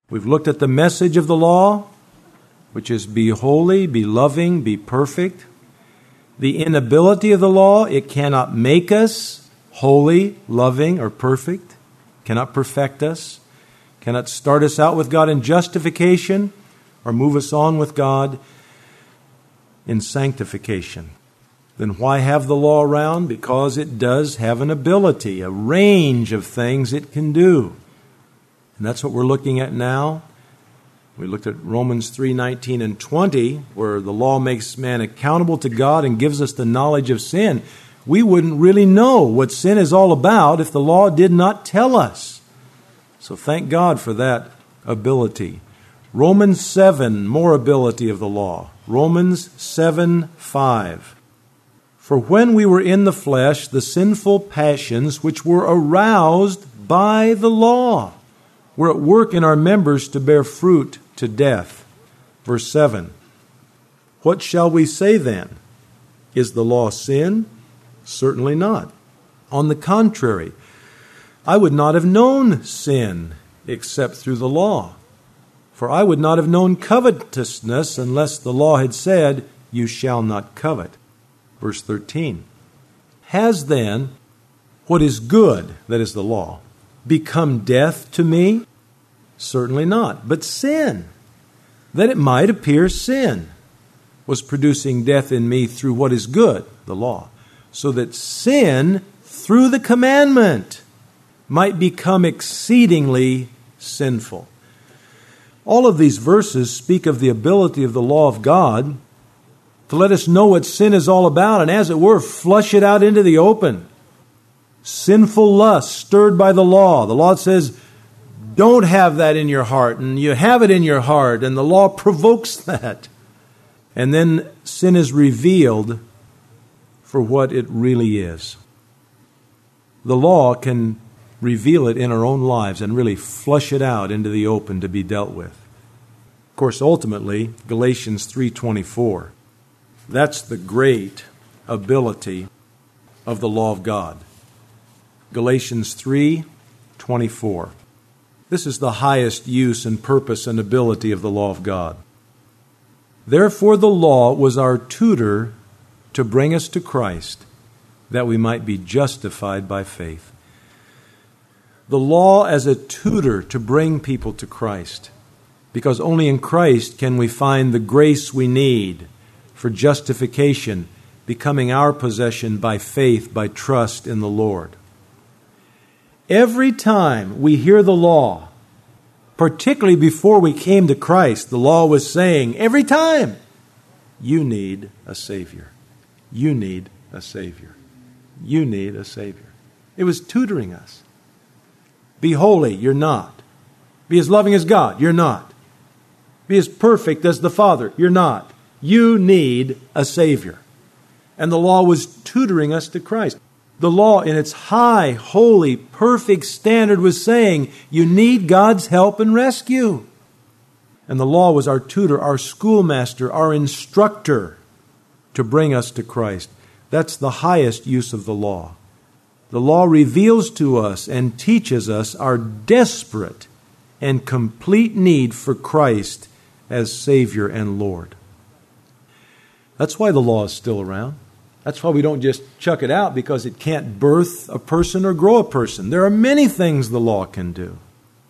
We've looked at the message of the law, which is be holy, be loving, be perfect. The inability of the law, it cannot make us holy, loving, or perfect, cannot perfect us, cannot start us out with God in justification or move us on with God in sanctification. Then why have the law around? Because it does have an ability, a range of things it can do. And that's what we're looking at now. We looked at Romans 3:19 and 20, where the law makes man accountable to God and gives us the knowledge of sin. We wouldn't really know what sin is all about if the law did not tell us. So thank God for that ability. Romans 7, more ability of the law. Romans 7:5. For when we were in the flesh, the sinful passions which were aroused by the law were at work in our members to bear fruit to death. Verse 7. What shall we say then? Is the law sin? Certainly not. On the contrary, I would not have known sin except through the law. For I would not have known covetousness unless the law had said, you shall not covet. Verse 13. Has then what is good, that is the law, become death to me? Certainly not. But sin, that it might appear sin, was producing death in me through what is good, the law, so that sin, through the commandment, might become exceedingly sinful. All of these verses speak of the ability of the law of God to let us know what sin is all about and, as it were, flush it out into the open. Sinful lust stirred by the law. The law says, don't have that in your heart, and you have it in your heart, and the law provokes that. And then sin is revealed for what it really is. The law can reveal it in our own lives and really flush it out into the open to be dealt with. Of course, ultimately, Galatians 3:24. That's the great ability of the law of God. Galatians 3:24. This is the highest use and purpose and ability of the law of God. Therefore the law was our tutor to bring us to Christ, that we might be justified by faith. The law as a tutor to bring people to Christ, because only in Christ can we find the grace we need for justification, becoming our possession by faith, by trust in the Lord. Every time we hear the law, particularly before we came to Christ, the law was saying, every time, you need a Savior. You need a Savior. You need a Savior. It was tutoring us. Be holy, you're not. Be as loving as God, you're not. Be as perfect as the Father, you're not. You need a Savior. And the law was tutoring us to Christ. The law in its high, holy, perfect standard was saying, you need God's help and rescue. And the law was our tutor, our schoolmaster, our instructor to bring us to Christ. That's the highest use of the law. The law reveals to us and teaches us our desperate and complete need for Christ as Savior and Lord. That's why the law is still around. That's why we don't just chuck it out because it can't birth a person or grow a person. There are many things the law can do.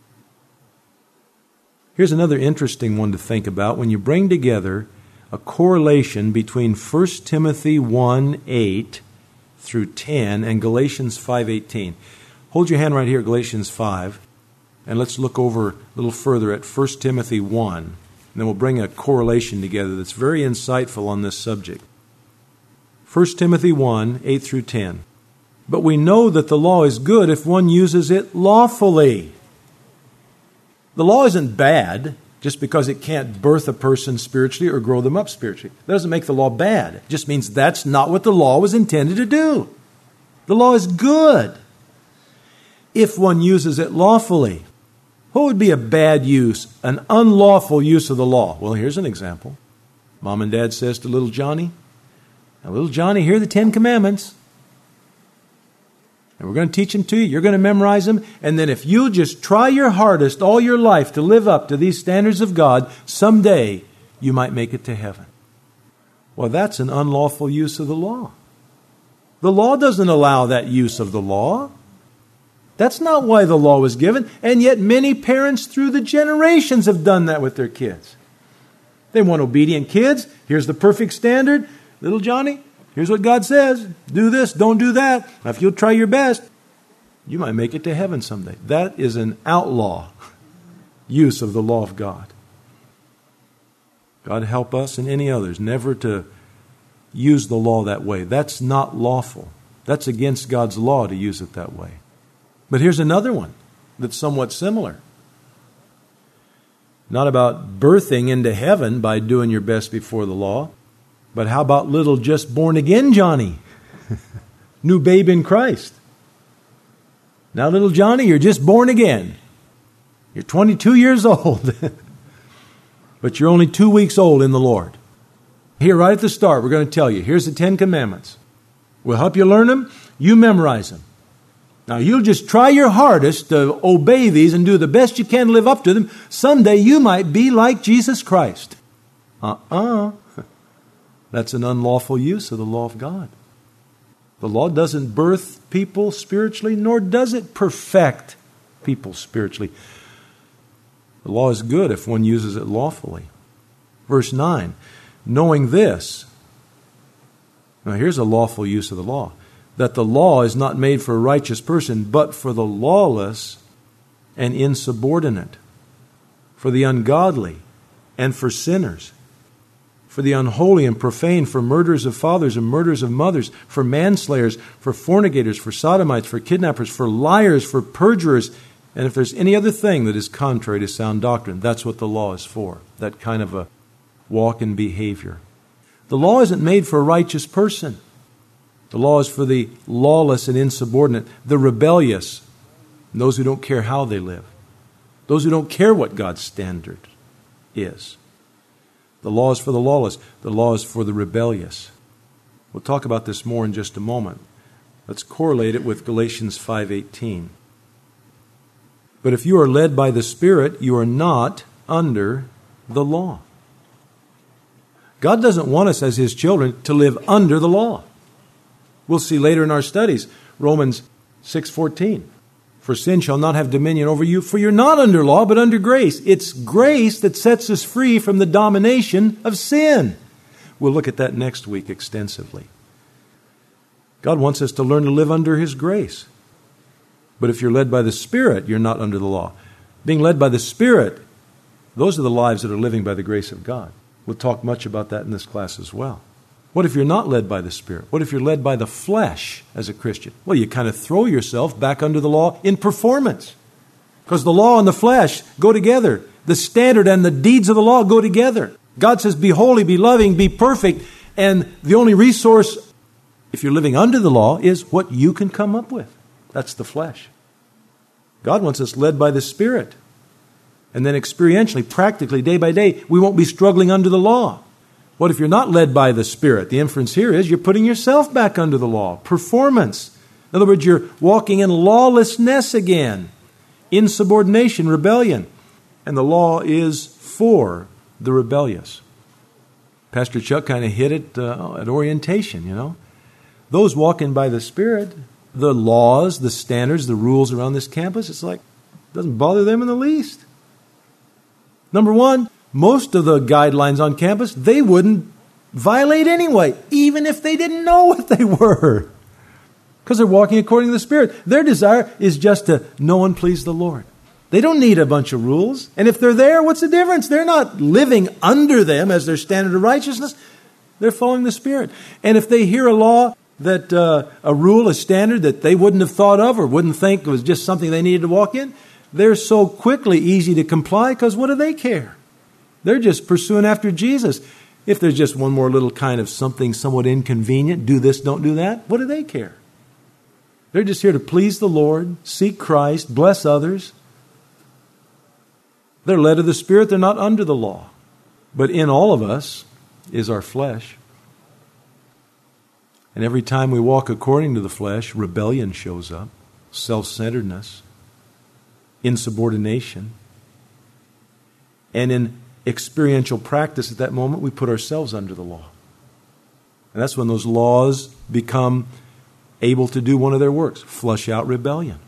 Here's another interesting one to think about. When you bring together a correlation between 1 Timothy 1:8 through 10 and Galatians 5:18. Hold your hand right here, Galatians 5, and let's look over a little further at 1 Timothy 1. And then we'll bring a correlation together that's very insightful on this subject. 1 Timothy 1:8 through 10. But we know that the law is good if one uses it lawfully. The law isn't bad just because it can't birth a person spiritually or grow them up spiritually. That doesn't make the law bad. It just means that's not what the law was intended to do. The law is good if one uses it lawfully. What would be a bad use, an unlawful use of the law? Well, here's an example. Mom and Dad says to little Johnny, now, little Johnny, hear the 10 Commandments. And we're going to teach them to you. You're going to memorize them. And then if you just try your hardest all your life to live up to these standards of God, someday you might make it to heaven. Well, that's an unlawful use of the law. The law doesn't allow that use of the law. That's not why the law was given. And yet many parents through the generations have done that with their kids. They want obedient kids. Here's the perfect standard. Little Johnny, here's what God says. Do this, don't do that. Now, if you'll try your best, you might make it to heaven someday. That is an outlaw use of the law of God. God help us and any others never to use the law that way. That's not lawful. That's against God's law to use it that way. But here's another one that's somewhat similar. Not about birthing into heaven by doing your best before the law, but how about little just born again Johnny? New babe in Christ. Now little Johnny, you're just born again. You're 22 years old. But you're only 2 weeks old in the Lord. Here, right at the start, we're going to tell you, here's the 10 Commandments. We'll help you learn them. You memorize them. Now, you'll just try your hardest to obey these and do the best you can to live up to them. Someday you might be like Jesus Christ. That's an unlawful use of the law of God. The law doesn't birth people spiritually, nor does it perfect people spiritually. The law is good if one uses it lawfully. Verse 9, knowing this. Now here's a lawful use of the law. That the law is not made for a righteous person, but for the lawless and insubordinate, for the ungodly and for sinners, for the unholy and profane, for murderers of fathers and murderers of mothers, for manslayers, for fornicators, for sodomites, for kidnappers, for liars, for perjurers, and if there's any other thing that is contrary to sound doctrine, that's what the law is for, that kind of a walk in behavior. The law isn't made for a righteous person. The law is for the lawless and insubordinate, the rebellious, and those who don't care how they live, those who don't care what God's standard is. The law is for the lawless. The law is for the rebellious. We'll talk about this more in just a moment. Let's correlate it with Galatians 5:18. But if you are led by the Spirit, you are not under the law. God doesn't want us as His children to live under the law. We'll see later in our studies, Romans 6:14. For sin shall not have dominion over you, for you're not under law, but under grace. It's grace that sets us free from the domination of sin. We'll look at that next week extensively. God wants us to learn to live under His grace. But if you're led by the Spirit, you're not under the law. Being led by the Spirit, those are the lives that are living by the grace of God. We'll talk much about that in this class as well. What if you're not led by the Spirit? What if you're led by the flesh as a Christian? Well, you kind of throw yourself back under the law in performance. Because the law and the flesh go together. The standard and the deeds of the law go together. God says, be holy, be loving, be perfect. And the only resource, if you're living under the law, is what you can come up with. That's the flesh. God wants us led by the Spirit. And then experientially, practically, day by day, we won't be struggling under the law. What if you're not led by the Spirit? The inference here is you're putting yourself back under the law. Performance. In other words, you're walking in lawlessness again. Insubordination, rebellion. And the law is for the rebellious. Pastor Chuck kind of hit it at orientation, you know. Those walking by the Spirit, the laws, the standards, the rules around this campus, it's like, it doesn't bother them in the least. Number one, most of the guidelines on campus, they wouldn't violate anyway, even if they didn't know what they were. Because they're walking according to the Spirit. Their desire is just to know and please the Lord. They don't need a bunch of rules. And if they're there, what's the difference? They're not living under them as their standard of righteousness. They're following the Spirit. And if they hear a law, that a rule, a standard that they wouldn't have thought of or wouldn't think was just something they needed to walk in, they're so quickly easy to comply because what do they care? They're just pursuing after Jesus. If there's just one more little kind of something somewhat inconvenient, do this, don't do that, what do they care? They're just here to please the Lord, seek Christ, bless others. They're led of the Spirit, they're not under the law. But in all of us is our flesh. And every time we walk according to the flesh, rebellion shows up, self-centeredness, insubordination. And in experiential practice at that moment, we put ourselves under the law. And that's when those laws become able to do one of their works, flush out rebellion.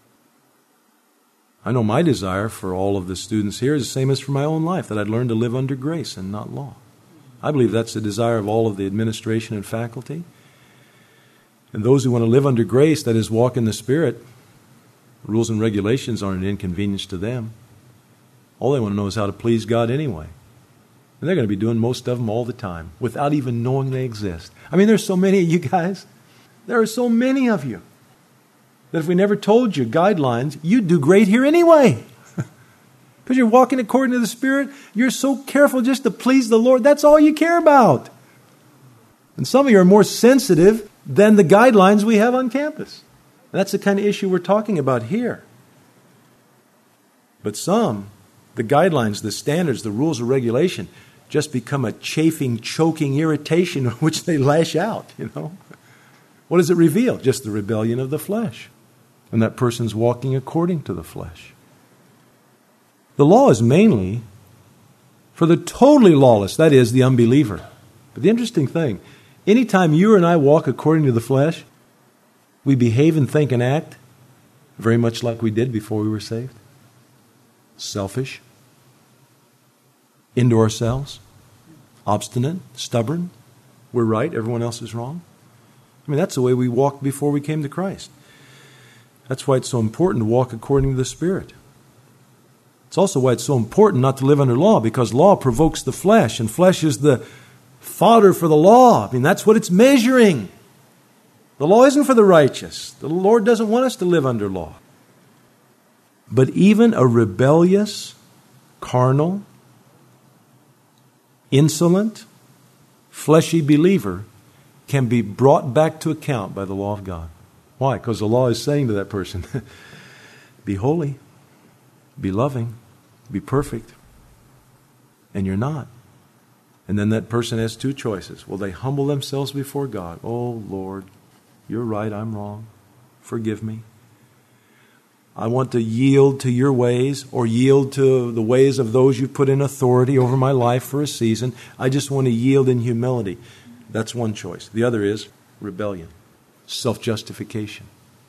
I know my desire for all of the students here is the same as for my own life, that I'd learn to live under grace and not law. I believe that's the desire of all of the administration and faculty. And those who want to live under grace, that is, walk in the Spirit, rules and regulations aren't an inconvenience to them. All they want to know is how to please God anyway. And they're going to be doing most of them all the time without even knowing they exist. I mean, there's so many of you guys. There are so many of you that if we never told you guidelines, you'd do great here anyway. Because you're walking according to the Spirit. You're so careful just to please the Lord. That's all you care about. And some of you are more sensitive than the guidelines we have on campus. And that's the kind of issue we're talking about here. But some, the guidelines, the standards, the rules of regulation, just become a chafing, choking irritation which they lash out, you know. What does it reveal? Just the rebellion of the flesh. And that person's walking according to the flesh. The law is mainly for the totally lawless, that is, the unbeliever. But the interesting thing, anytime you and I walk according to the flesh, we behave and think and act very much like we did before we were saved. Selfish, into ourselves, obstinate, stubborn. We're right, everyone else is wrong. I mean, that's the way we walked before we came to Christ. That's why it's so important to walk according to the Spirit. It's also why it's so important not to live under law, because law provokes the flesh, and flesh is the fodder for the law. I mean, that's what it's measuring. The law isn't for the righteous. The Lord doesn't want us to live under law. But even a rebellious, carnal, insolent, fleshy believer can be brought back to account by the law of God. Why? Because the law is saying to that person, be holy, be loving, be perfect. And you're not. And then that person has two choices. Will they humble themselves before God? Oh, Lord, you're right, I'm wrong. Forgive me. I want to yield to your ways or yield to the ways of those you've put in authority over my life for a season. I just want to yield in humility. That's one choice. The other is rebellion, self-justification.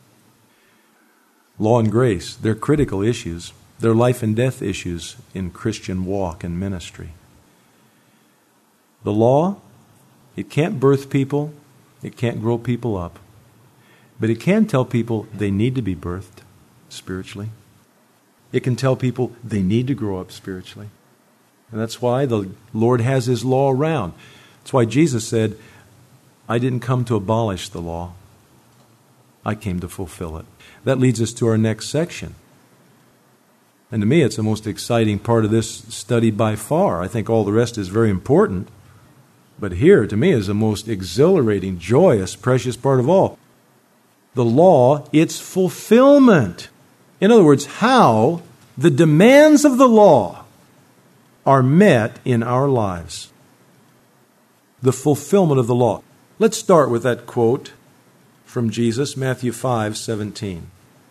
Law and grace, they're critical issues. They're life and death issues in Christian walk and ministry. The law, it can't birth people. It can't grow people up. But it can tell people they need to be birthed spiritually. It can tell people they need to grow up spiritually. And that's why the Lord has His law around. That's why Jesus said, I didn't come to abolish the law. I came to fulfill it. That leads us to our next section. And to me, it's the most exciting part of this study by far. I think all the rest is very important. But here, to me, is the most exhilarating, joyous, precious part of all. The law, its fulfillment. In other words, how the demands of the law are met in our lives. The fulfillment of the law. Let's start with that quote from Jesus, Matthew 5:17.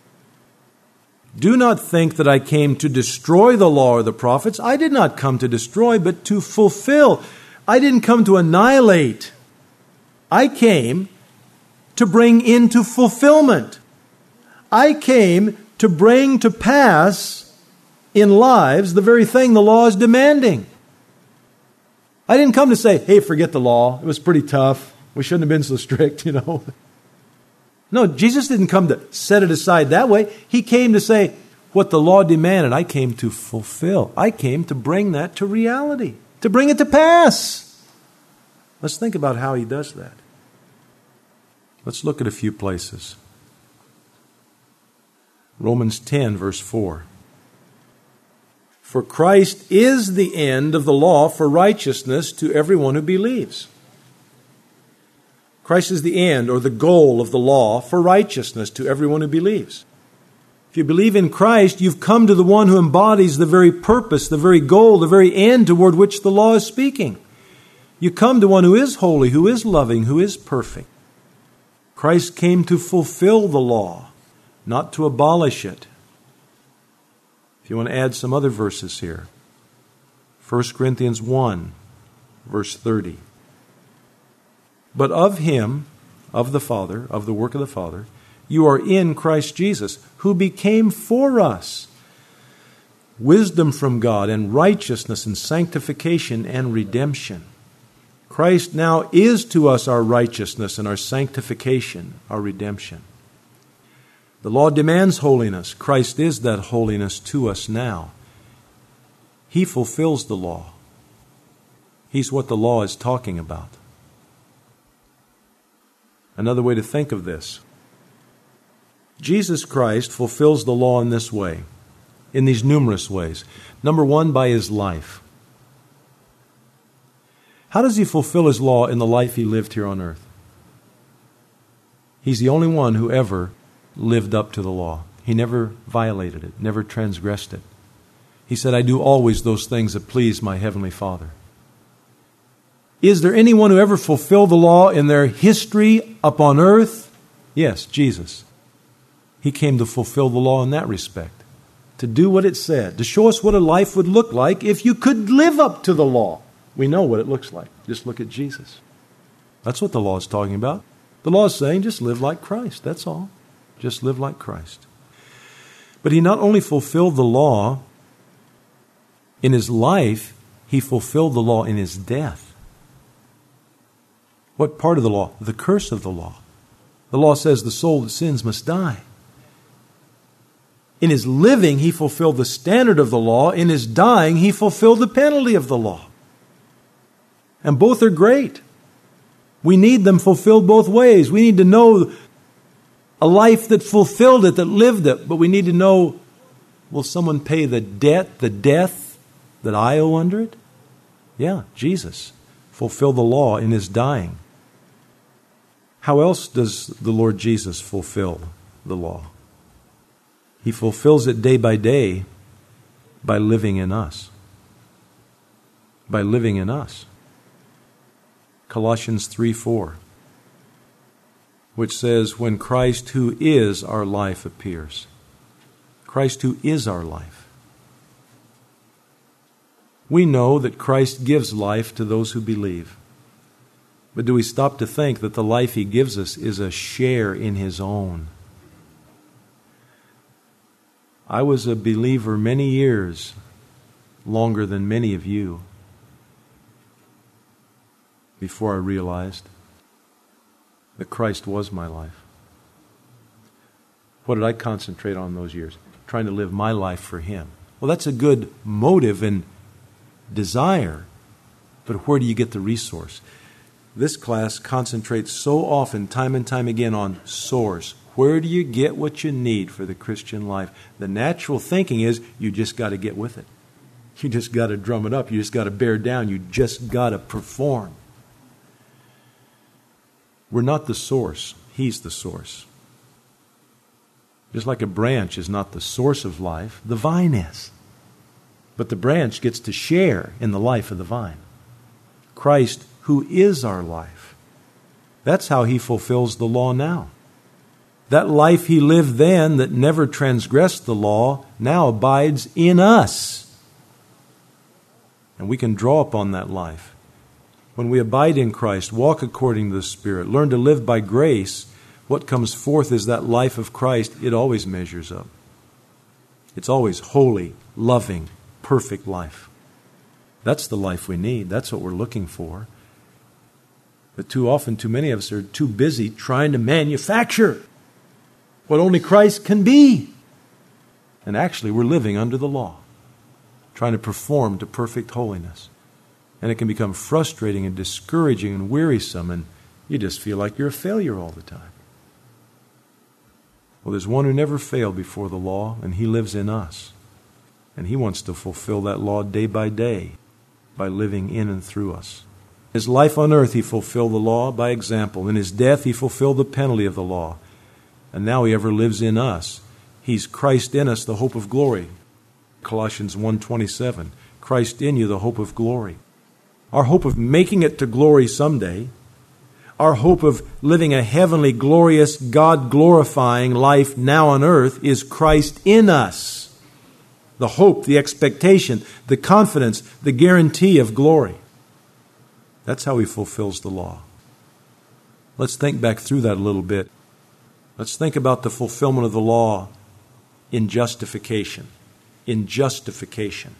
Do not think that I came to destroy the law or the prophets. I did not come to destroy, but to fulfill. I didn't come to annihilate. I came to bring into fulfillment. I came to bring to pass in lives the very thing the law is demanding. I didn't come to say, hey, forget the law. It was pretty tough. We shouldn't have been so strict, you know. No, Jesus didn't come to set it aside that way. He came to say, what the law demanded, I came to fulfill. I came to bring that to reality, to bring it to pass. Let's think about how He does that. Let's look at a few places. Romans 10, verse 4. For Christ is the end of the law for righteousness to everyone who believes. Christ is the end or the goal of the law for righteousness to everyone who believes. If you believe in Christ, you've come to the one who embodies the very purpose, the very goal, the very end toward which the law is speaking. You come to one who is holy, who is loving, who is perfect. Christ came to fulfill the law, not to abolish it. If you want to add some other verses here, 1 Corinthians 1, verse 30. But of Him, of the Father, of the work of the Father, you are in Christ Jesus, who became for us wisdom from God and righteousness and sanctification and redemption. Christ now is to us our righteousness and our sanctification, our redemption. The law demands holiness. Christ is that holiness to us now. He fulfills the law. He's what the law is talking about. Another way to think of this: Jesus Christ fulfills the law in this way, in these numerous ways. Number one, by His life. How does He fulfill His law in the life He lived here on earth? He's the only one who ever lived up to the law. He never violated it, never transgressed it. He said, I do always those things that please my Heavenly Father. Is there anyone who ever fulfilled the law in their history upon earth? Yes, Jesus. He came to fulfill the law in that respect, to do what it said, to show us what a life would look like if you could live up to the law. We know what it looks like. Just look at Jesus. That's what the law is talking about. The law is saying just live like Christ. That's all. Just live like Christ. But He not only fulfilled the law in His life, He fulfilled the law in His death. What part of the law? The curse of the law. The law says the soul that sins must die. In His living, He fulfilled the standard of the law. In His dying, He fulfilled the penalty of the law. And both are great. We need them fulfilled both ways. We need to know a life that fulfilled it, that lived it. But we need to know, will someone pay the debt, the death that I owe under it? Yeah, Jesus fulfilled the law in His dying. How else does the Lord Jesus fulfill the law? He fulfills it day by day by living in us. By living in us. Colossians 3:4, which says, when Christ who is our life appears. Christ who is our life. We know that Christ gives life to those who believe. But do we stop to think that the life He gives us is a share in His own? I was a believer many years, longer than many of you, before I realized that Christ was my life. What did I concentrate on those years? Trying to live my life for Him. Well, that's a good motive and desire, but where do you get the resource? This class concentrates so often, time and time again, on source. Where do you get what you need for the Christian life? The natural thinking is you just got to get with it. You just got to drum it up. You just got to bear down. You just got to perform. We're not the source. He's the source. Just like a branch is not the source of life, the vine is. But the branch gets to share in the life of the vine. Christ, who is our life. That's how He fulfills the law now. That life He lived then that never transgressed the law now abides in us. And we can draw upon that life. When we abide in Christ, walk according to the Spirit, learn to live by grace, what comes forth is that life of Christ. It always measures up. It's always holy, loving, perfect life. That's the life we need. That's what we're looking for. But too often, too many of us are too busy trying to manufacture what only Christ can be. And actually, we're living under the law, trying to perform to perfect holiness. And it can become frustrating and discouraging and wearisome, and you just feel like you're a failure all the time. Well, there's one who never failed before the law, and He lives in us. And He wants to fulfill that law day by day by living in and through us. His life on earth, He fulfilled the law by example. In His death, He fulfilled the penalty of the law. And now He ever lives in us. He's Christ in us, the hope of glory. Colossians 1:27, Christ in you, the hope of glory. Our hope of making it to glory someday, Our hope of living a heavenly, glorious, God-glorifying life now on earth is Christ in us. The hope, the expectation, the confidence, the guarantee of glory. That's how He fulfills the law. Let's think back through that a little bit. Let's think about the fulfillment of the law in justification. In justification.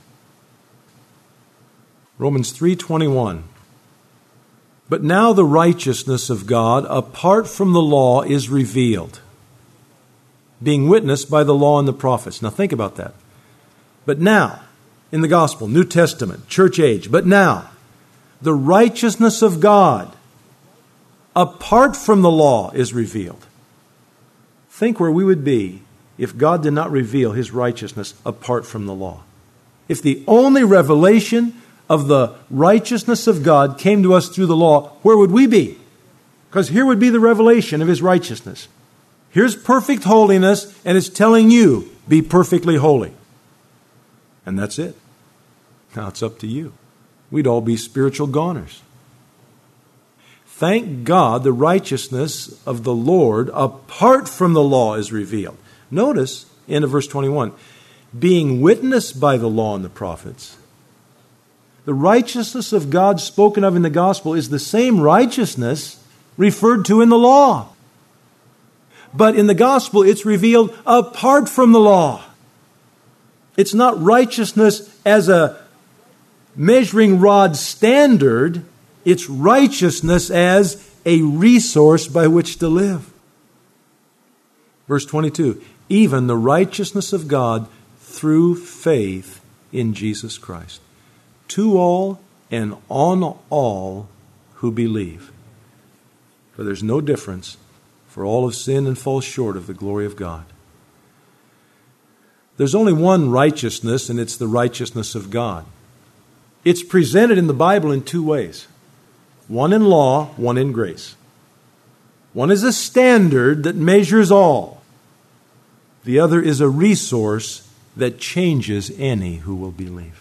Romans 3:21. But now the righteousness of God apart from the law is revealed, being witnessed by the law and the prophets. Now think about that. But now, in the gospel, New Testament, church age, but now, the righteousness of God apart from the law is revealed. Think where we would be if God did not reveal His righteousness apart from the law. If the only revelation of the righteousness of God came to us through the law, where would we be? Because here would be the revelation of His righteousness. Here's perfect holiness, and it's telling you, be perfectly holy. And that's it. Now it's up to you. We'd all be spiritual goners. Thank God the righteousness of the Lord apart from the law is revealed. Notice, end of verse 21, being witnessed by the law and the prophets. The righteousness of God spoken of in the gospel is the same righteousness referred to in the law. But in the gospel, it's revealed apart from the law. It's not righteousness as a measuring rod standard. It's righteousness as a resource by which to live. Verse 22, even the righteousness of God through faith in Jesus Christ, to all and on all who believe. For there's no difference, for all have sinned and fall short of the glory of God. There's only one righteousness, and it's the righteousness of God. It's presented in the Bible in two ways. One in law, one in grace. One is a standard that measures all. The other is a resource that changes any who will believe.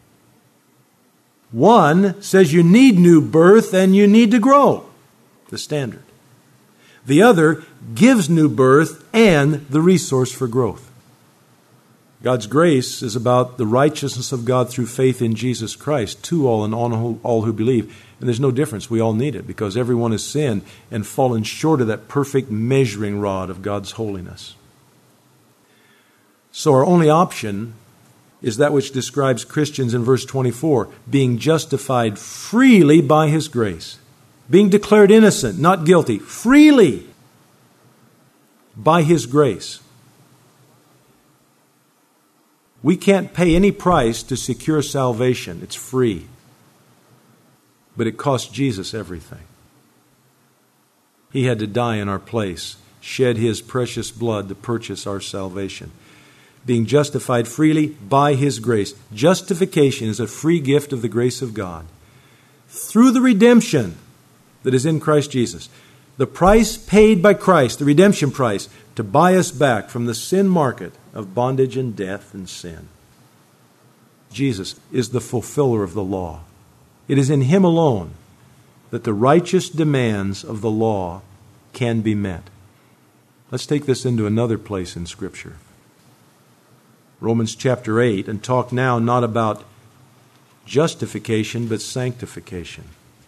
One says you need new birth and you need to grow, the standard. The other gives new birth and the resource for growth. God's grace is about the righteousness of God through faith in Jesus Christ to all and on all who believe. And there's no difference. We all need it because everyone has sinned and fallen short of that perfect measuring rod of God's holiness. So our only option is that which describes Christians in verse 24, being justified freely by His grace, being declared innocent, not guilty, freely by His grace. We can't pay any price to secure salvation. It's free. But it cost Jesus everything. He had to die in our place, shed His precious blood to purchase our salvation. Being justified freely by His grace. Justification is a free gift of the grace of God. Through the redemption that is in Christ Jesus. The price paid by Christ, the redemption price, to buy us back from the sin market of bondage and death and sin. Jesus is the fulfiller of the law. It is in Him alone that the righteous demands of the law can be met. Let's take this into another place in Scripture. Romans chapter 8, and talk now not about justification but sanctification.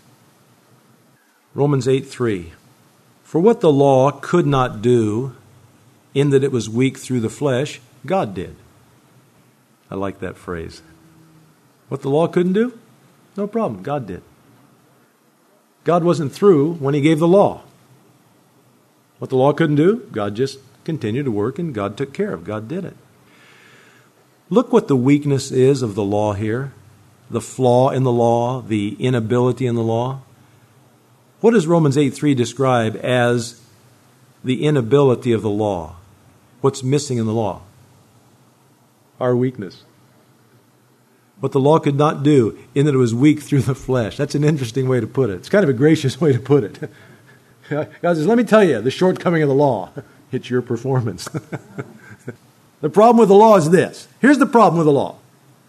Romans 8:3. For what the law could not do, in that it was weak through the flesh, God did. I like that phrase. What the law couldn't do? No problem, God did. God wasn't through when He gave the law. What the law couldn't do, God just continued to work and God took care of. God did it. Look what the weakness is of the law here. The flaw in the law, the inability in the law. What does Romans 8:3 describe as the inability of the law? What's missing in the law? Our weakness. What the law could not do, in that it was weak through the flesh. That's an interesting way to put it. It's kind of a gracious way to put it. God says, let me tell you, the shortcoming of the law. It's your performance. The problem with the law is this. Here's the problem with the law.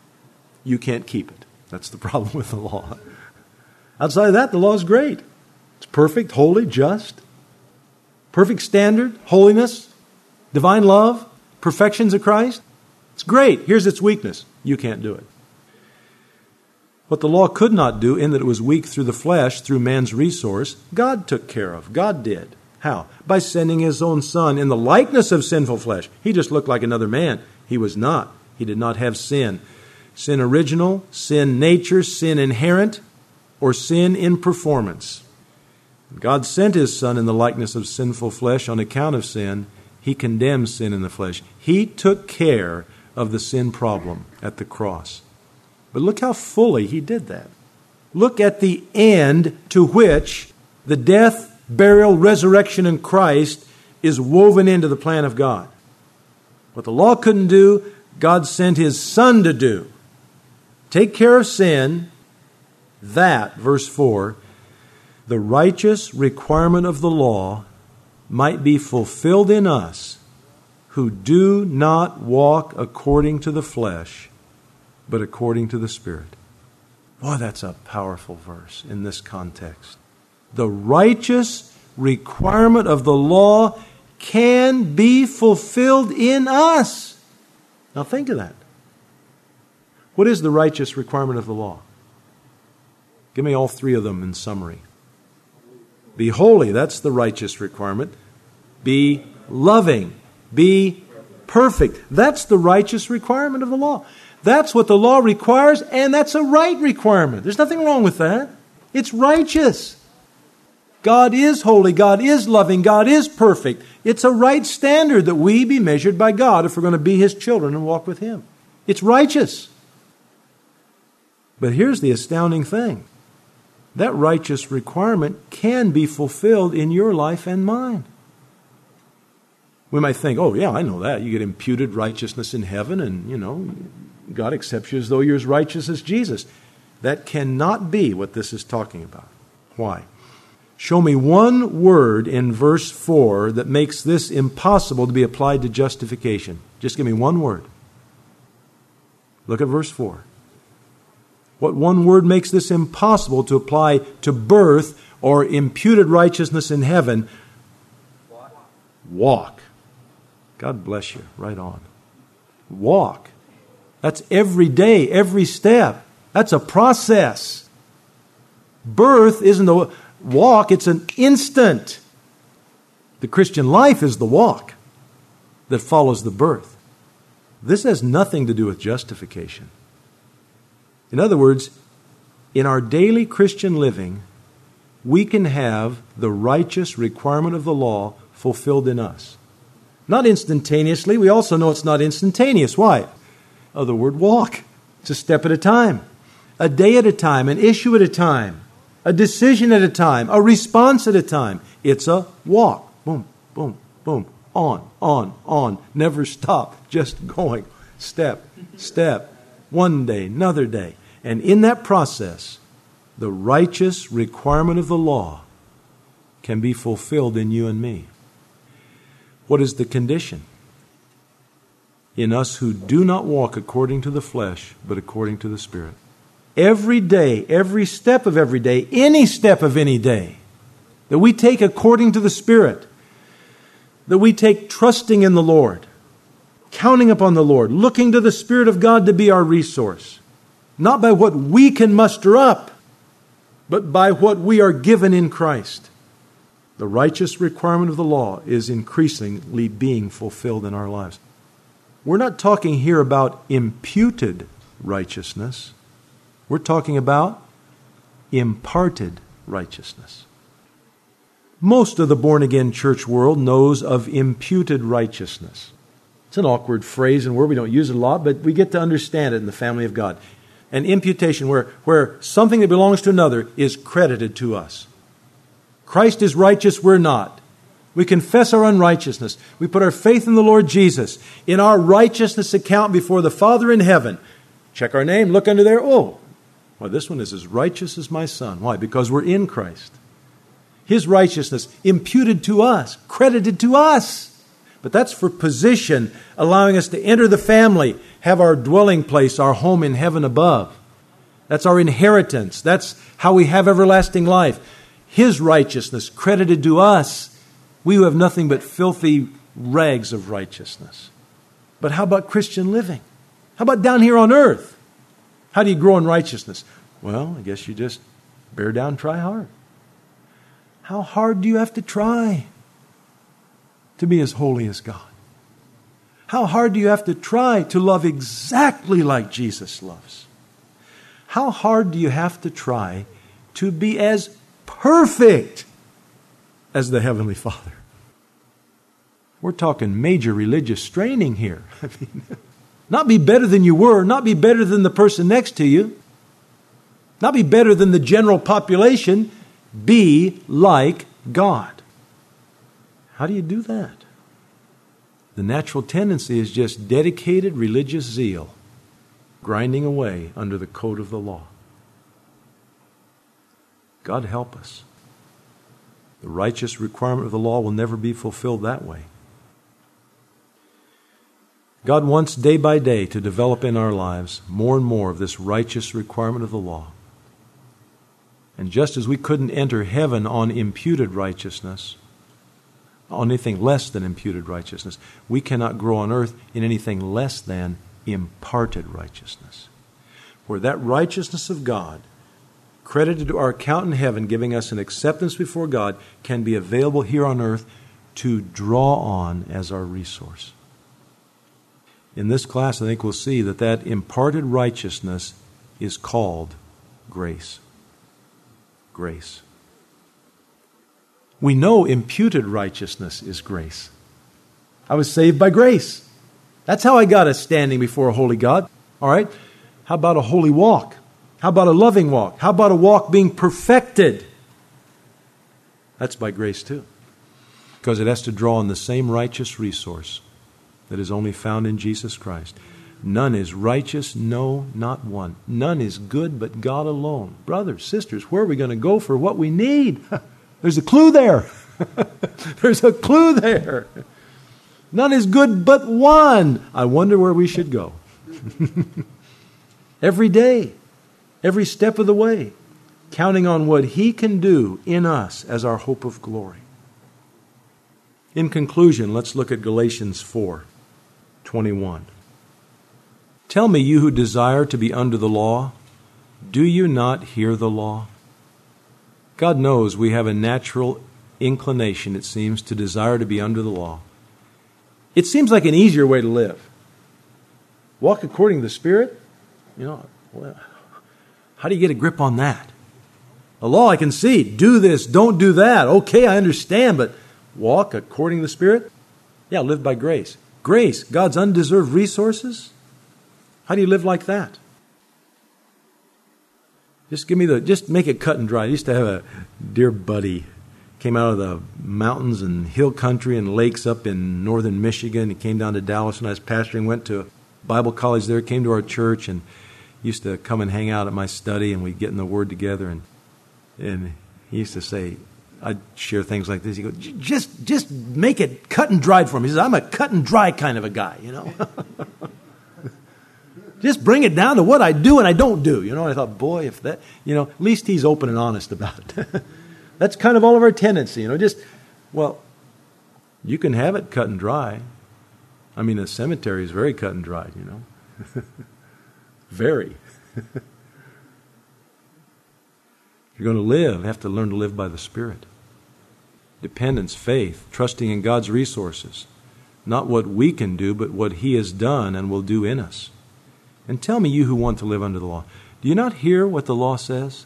You can't keep it. That's the problem with the law. Outside of that, the law is great. It's perfect, holy, just. Perfect standard, holiness, divine love, perfections of Christ. It's great. Here's its weakness. You can't do it. What the law could not do, in that it was weak through the flesh, through man's resource, God took care of. God did. How? By sending His own Son in the likeness of sinful flesh. He just looked like another man. He was not. He did not have sin. Sin original, sin nature, sin inherent, or sin in performance. God sent His Son in the likeness of sinful flesh on account of sin. He condemns sin in the flesh. He took care of the sin problem at the cross. But look how fully He did that. Look at the end to which the death, burial, resurrection in Christ is woven into the plan of God. What the law couldn't do, God sent His Son to do. Take care of sin, that, verse 4, the righteous requirement of the law might be fulfilled in us who do not walk according to the flesh, but according to the Spirit. Boy, that's a powerful verse in this context. The righteous requirement of the law can be fulfilled in us. Now think of that. What is the righteous requirement of the law? Give me all three of them in summary. Be holy, that's the righteous requirement. Be loving. Be perfect. That's the righteous requirement of the law. That's what the law requires, and that's a right requirement. There's nothing wrong with that. It's righteous. God is holy. God is loving. God is perfect. It's a right standard that we be measured by God if we're going to be His children and walk with Him. It's righteous. But here's the astounding thing. That righteous requirement can be fulfilled in your life and mine. We might think, oh yeah, I know that. You get imputed righteousness in heaven and, God accepts you as though you're as righteous as Jesus. That cannot be what this is talking about. Why? Show me one word in verse 4 that makes this impossible to be applied to justification. Just give me one word. Look at verse 4. What one word makes this impossible to apply to birth or imputed righteousness in heaven? Walk. God bless you. Right on. Walk. That's every day, every step. That's a process. Birth isn't a walk, it's an instant. The Christian life is the walk that follows the birth. This has nothing to do with justification. In other words, in our daily Christian living, we can have the righteous requirement of the law fulfilled in us. Not instantaneously. We also know it's not instantaneous. Why? The word walk. It's a step at a time. A day at a time. An issue at a time. A decision at a time. A response at a time. It's a walk. Boom, boom, boom. On. Never stop. Just going. Step. One day, another day. And in that process, the righteous requirement of the law can be fulfilled in you and me. What is the condition? In us who do not walk according to the flesh, but according to the Spirit. Every day, every step of every day, any step of any day, that we take according to the Spirit, that we take trusting in the Lord, counting upon the Lord, looking to the Spirit of God to be our resource, not by what we can muster up, but by what we are given in Christ. The righteous requirement of the law is increasingly being fulfilled in our lives. We're not talking here about imputed righteousness. We're talking about imparted righteousness. Most of the born-again church world knows of imputed righteousness. It's an awkward phrase and word. We don't use it a lot, but we get to understand it in the family of God. An imputation where something that belongs to another is credited to us. Christ is righteous, we're not. We confess our unrighteousness. We put our faith in the Lord Jesus. In our righteousness account before the Father in heaven, check our name, look under there. Oh, well, this one is as righteous as my son. Why? Because we're in Christ. His righteousness imputed to us, credited to us. But that's for position, allowing us to enter the family, have our dwelling place, our home in heaven above. That's our inheritance. That's how we have everlasting life. His righteousness credited to us, we who have nothing but filthy rags of righteousness. But how about Christian living? How about down here on earth? How do you grow in righteousness? Well, I guess you just bear down, try hard. How hard do you have to try to be as holy as God? How hard do you have to try to love exactly like Jesus loves? How hard do you have to try to be as perfect as the Heavenly Father? We're talking major religious straining here. Not be better than you were, not be better than the person next to you, not be better than the general population, be like God. How do you do that? The natural tendency is just dedicated religious zeal, grinding away under the code of the law. God help us. The righteous requirement of the law will never be fulfilled that way. God wants day by day to develop in our lives more and more of this righteous requirement of the law. And just as we couldn't enter heaven on imputed righteousness, on anything less than imputed righteousness, we cannot grow on earth in anything less than imparted righteousness. For that righteousness of God, credited to our account in heaven, giving us an acceptance before God, can be available here on earth to draw on as our resource. In this class, I think we'll see that imparted righteousness is called grace. Grace. We know imputed righteousness is grace. I was saved by grace. That's how I got a standing before a holy God. All right? How about a holy walk? How about a loving walk? How about a walk being perfected? That's by grace too. Because it has to draw on the same righteous resource that is only found in Jesus Christ. None is righteous, no, not one. None is good but God alone. Brothers, sisters, where are we going to go for what we need? There's a clue there. There's a clue there. None is good but one. I wonder where we should go. Every day, every step of the way, counting on what He can do in us as our hope of glory. In conclusion, let's look at Galatians 4:21. Tell me, you who desire to be under the law, do you not hear the law? God knows we have a natural inclination, it seems, to desire to be under the law. It seems like an easier way to live. Walk according to the Spirit? Well, how do you get a grip on that? The law I can see. Do this, don't do that. Okay, I understand, but walk according to the Spirit? Yeah, live by grace. Grace, God's undeserved resources? How do you live like that? Just make it cut and dry. I used to have a dear buddy, came out of the mountains and hill country and lakes up in northern Michigan. He came down to Dallas when I was pastoring, went to Bible college there, came to our church, and used to come and hang out at my study, and we'd get in the Word together. And he used to say, I'd share things like this. He'd go, just make it cut and dried for me. He says, I'm a cut and dry kind of a guy, Just bring it down to what I do and I don't do. And I thought, boy, if that, at least he's open and honest about it. That's kind of all of our tendency, you can have it cut and dry. I mean, the cemetery is very cut and dried, Very. If you're going to live, you have to learn to live by the Spirit. Dependence, faith, trusting in God's resources. Not what we can do, but what He has done and will do in us. And tell me, you who want to live under the law, do you not hear what the law says?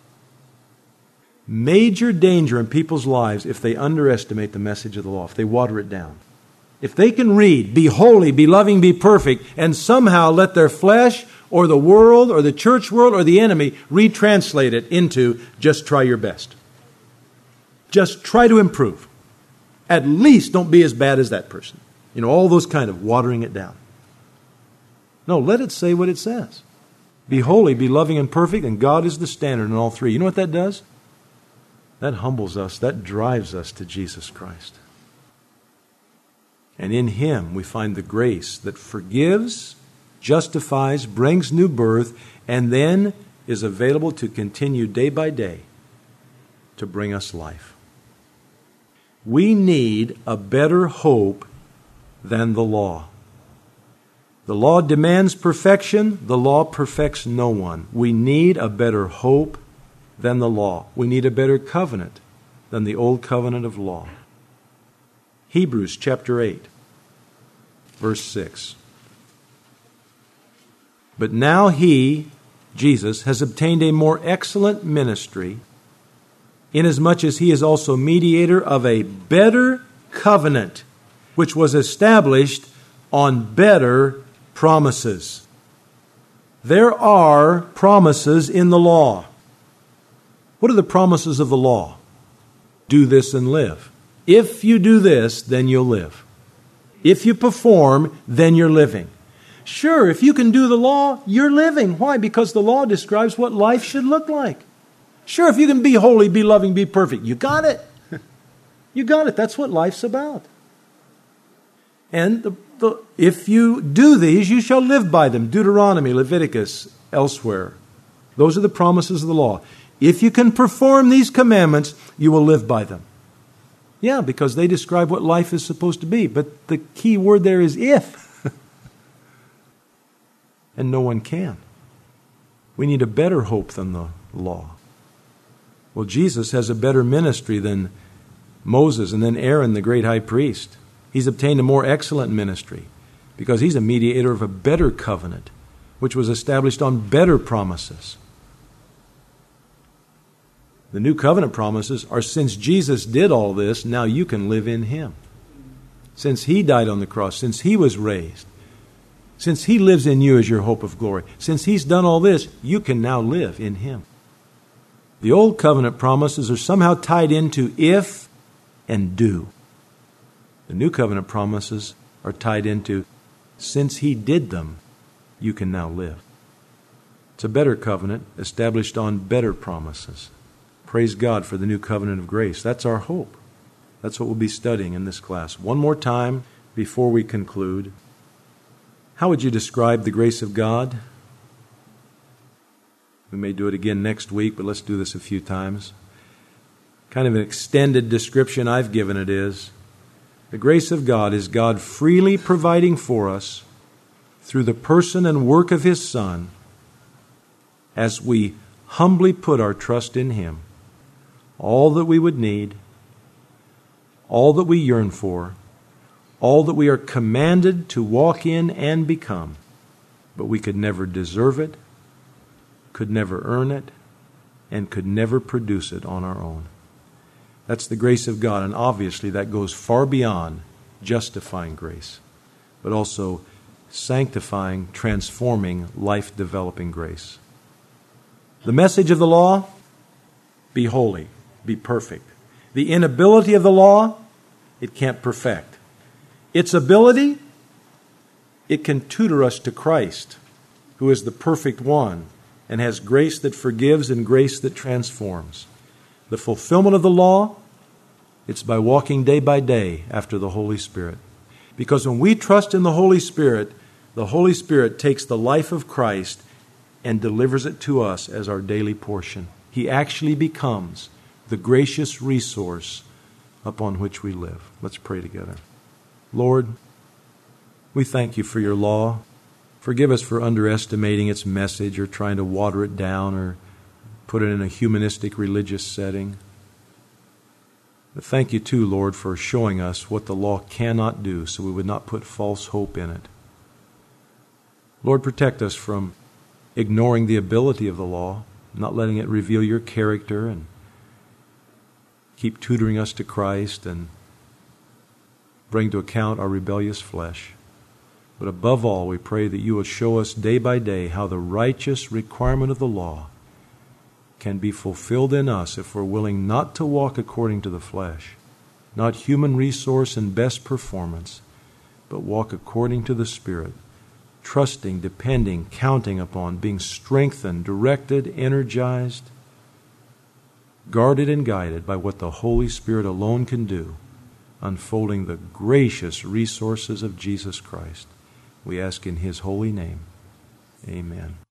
Major danger in people's lives if they underestimate the message of the law, if they water it down. If they can read, be holy, be loving, be perfect, and somehow let their flesh or the world or the church world or the enemy retranslate it into just try your best. Just try to improve. At least don't be as bad as that person. All those kind of watering it down. No, let it say what it says. Be holy, be loving and perfect, and God is the standard in all three. You know what that does? That humbles us, that drives us to Jesus Christ. And in Him we find the grace that forgives, justifies, brings new birth, and then is available to continue day by day to bring us life. We need a better hope than the law. The law demands perfection. The law perfects no one. We need a better hope than the law. We need a better covenant than the old covenant of law. Hebrews chapter 8, verse 6. But now he, Jesus, has obtained a more excellent ministry, inasmuch as he is also mediator of a better covenant, which was established on better promises. There are promises in the law. What are the promises of the law? Do this and live. If you do this, then you'll live. If you perform, then you're living. Sure, if you can do the law, you're living. Why? Because the law describes what life should look like. Sure, if you can be holy, be loving, be perfect, you got it. You got it. That's what life's about. And if you do these, you shall live by them. Deuteronomy, Leviticus, elsewhere. Those are the promises of the law. If you can perform these commandments, you will live by them. Yeah, because they describe what life is supposed to be. But the key word there is if. And no one can. We need a better hope than the law. Well, Jesus has a better ministry than Moses and then Aaron, the great high priest. He's obtained a more excellent ministry because he's a mediator of a better covenant, which was established on better promises. The new covenant promises are, since Jesus did all this, now you can live in him. Since he died on the cross, since he was raised, since he lives in you as your hope of glory, since he's done all this, you can now live in him. The old covenant promises are somehow tied into if and do. The new covenant promises are tied into, since he did them, you can now live. It's a better covenant established on better promises. Praise God for the new covenant of grace. That's our hope. That's what we'll be studying in this class. One more time before we conclude. How would you describe the grace of God? We may do it again next week, but let's do this a few times. Kind of an extended description I've given it is, the grace of God is God freely providing for us through the person and work of his Son as we humbly put our trust in him. All that we would need, all that we yearn for, all that we are commanded to walk in and become, but we could never deserve it, could never earn it, and could never produce it on our own. That's the grace of God, and obviously that goes far beyond justifying grace, but also sanctifying, transforming, life-developing grace. The message of the law, be holy, be perfect. The inability of the law, it can't perfect. Its ability, it can tutor us to Christ, who is the perfect one and has grace that forgives and grace that transforms. The fulfillment of the law, it's by walking day by day after the Holy Spirit. Because when we trust in the Holy Spirit takes the life of Christ and delivers it to us as our daily portion. He actually becomes the gracious resource upon which we live. Let's pray together. Lord, we thank you for your law. Forgive us for underestimating its message or trying to water it down or put it in a humanistic religious setting. But thank you too, Lord, for showing us what the law cannot do so we would not put false hope in it. Lord, protect us from ignoring the ability of the law, not letting it reveal your character, and keep tutoring us to Christ and bring to account our rebellious flesh. But above all, we pray that you will show us day by day how the righteous requirement of the law can be fulfilled in us if we're willing not to walk according to the flesh, not human resource and best performance, but walk according to the Spirit, trusting, depending, counting upon, being strengthened, directed, energized, guarded and guided by what the Holy Spirit alone can do, unfolding the gracious resources of Jesus Christ. We ask in his holy name. Amen.